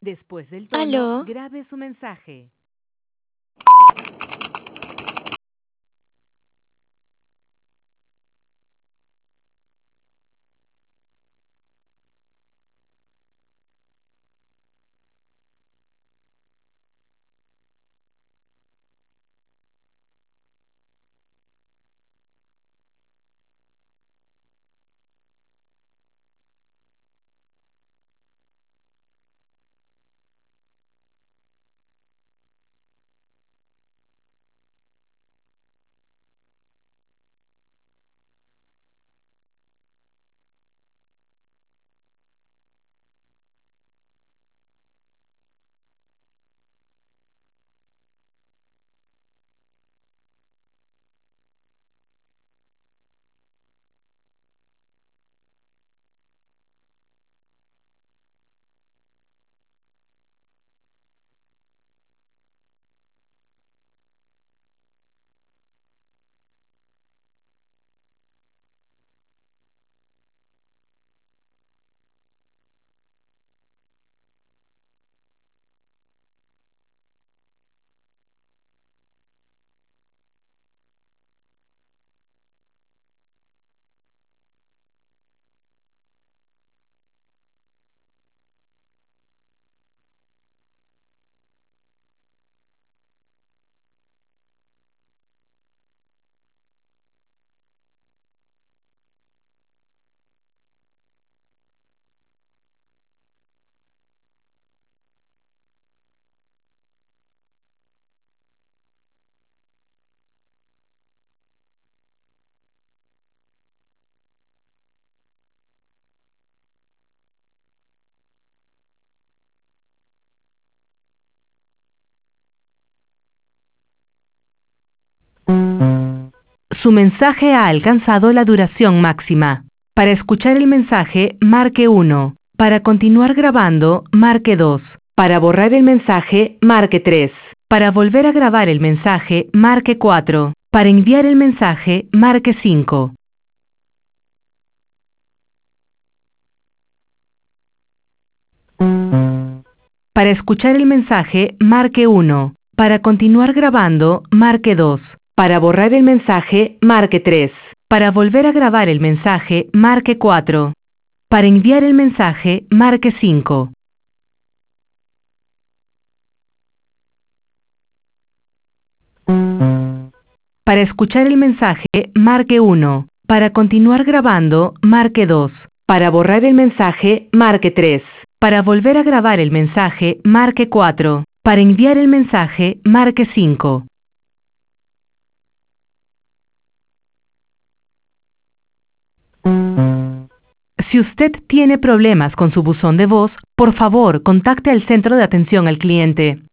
Después del tono, ¿Aló? grabe su mensaje. Su mensaje ha alcanzado la duración máxima. Para escuchar el mensaje, marque 1. Para continuar grabando, marque 2. Para borrar el mensaje, marque 3. Para volver a grabar el mensaje, marque 4. Para enviar el mensaje, marque 5. Para escuchar el mensaje, marque 1. Para continuar grabando, marque 2. Para borrar el mensaje, marque 3. Para volver a grabar el mensaje, marque 4. Para enviar el mensaje, marque 5. Para escuchar el mensaje, marque 1. Para continuar grabando, marque 2. Para borrar el mensaje, marque 3. Para volver a grabar el mensaje, marque 4. Para enviar el mensaje, marque 5. Si usted tiene problemas con su buzón de voz, por favor, contacte al centro de atención al cliente.